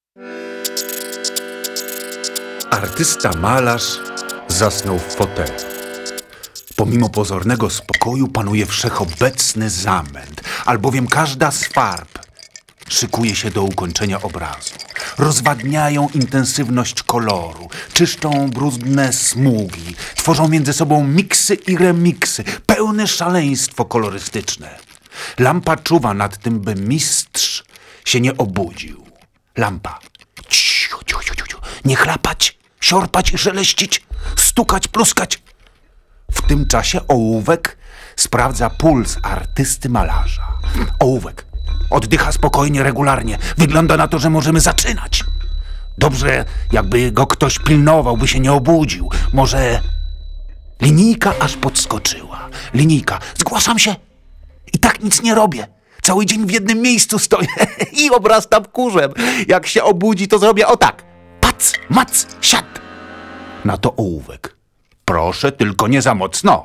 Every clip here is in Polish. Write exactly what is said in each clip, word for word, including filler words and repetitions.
Artysta malarz zasnął w fotelu. Pomimo pozornego spokoju panuje wszechobecny zamęt, albowiem każda z farb szykuje się do ukończenia obrazu. Rozwadniają intensywność koloru, czyszczą brudne smugi, tworzą między sobą miksy i remiksy, pełne szaleństwo kolorystyczne. Lampa czuwa nad tym, by mistrz się nie obudził. Lampa. Cicho, cicho, cicho, cicho. Nie chlapać, siorpać i szeleścić, stukać, pluskać. W tym czasie ołówek sprawdza puls artysty malarza. Ołówek oddycha spokojnie, regularnie. Wygląda na to, że możemy zaczynać. Dobrze, jakby go ktoś pilnował, by się nie obudził. Może linijka aż podskoczyła. Linijka. Zgłaszam się. I tak nic nie robię. Cały dzień w jednym miejscu stoję i obrastam kurzem. Jak się obudzi, to zrobię o tak. Pac, mac, siad. Na to ołówek. Proszę, tylko nie za mocno.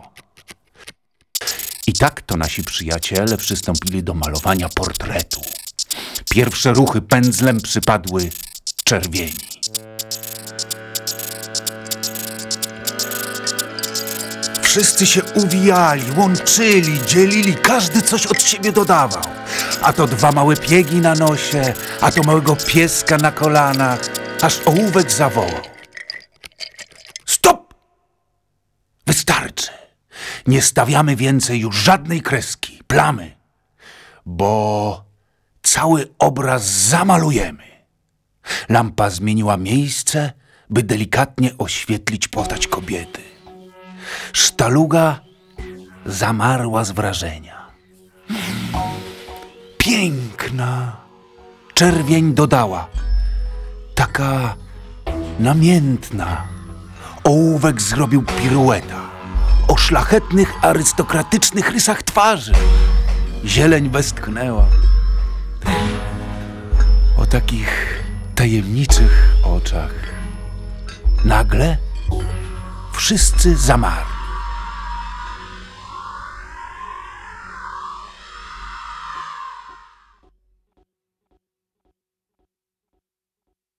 I tak to nasi przyjaciele przystąpili do malowania portretu. Pierwsze ruchy pędzlem przypadły czerwieni. Wszyscy się uwijali, łączyli, dzielili, każdy coś od siebie dodawał. A to dwa małe piegi na nosie, a to małego pieska na kolanach, aż ołówek zawołał. Stop! Wystarczy. Nie stawiamy więcej już żadnej kreski, plamy, bo cały obraz zamalujemy. Lampa zmieniła miejsce, by delikatnie oświetlić postać kobiety. Sztaluga zamarła z wrażenia. Piękna. Czerwień dodała. Taka namiętna. Ołówek zrobił pirueta. O szlachetnych, arystokratycznych rysach twarzy. Zieleń westchnęła. O takich tajemniczych oczach. Nagle wszyscy zamarli.